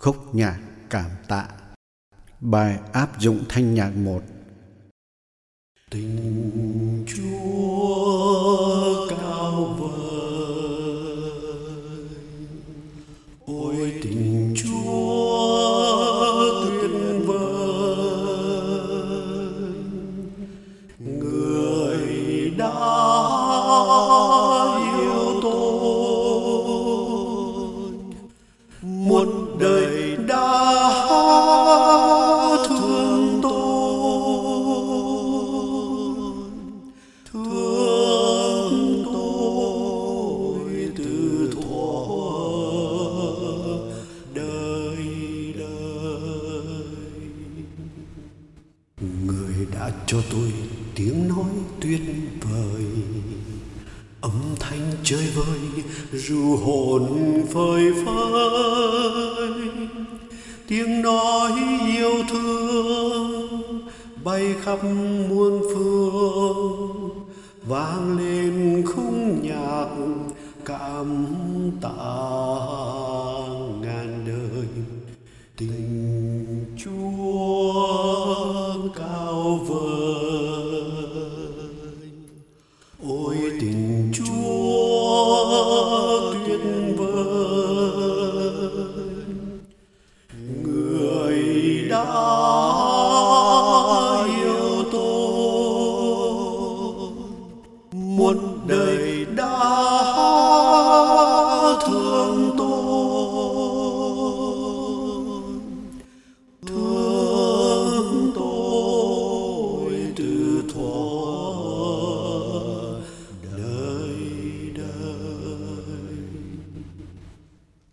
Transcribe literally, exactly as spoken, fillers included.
Khúc nhạc cảm tạ. Bài áp dụng thanh nhạc một. Tình Chúa cao vời, ôi tình Chúa tuyệt vời, người đã yêu tôi, một đời đã thương tôi, thương tôi từ thuở đời đời. Người đã cho tôi tiếng nói tuyệt vời, âm thanh chơi vơi ru hồn phơi phới, tiếng nói yêu thương bay khắp muôn phương, vang lên khung nhạc cảm tạ.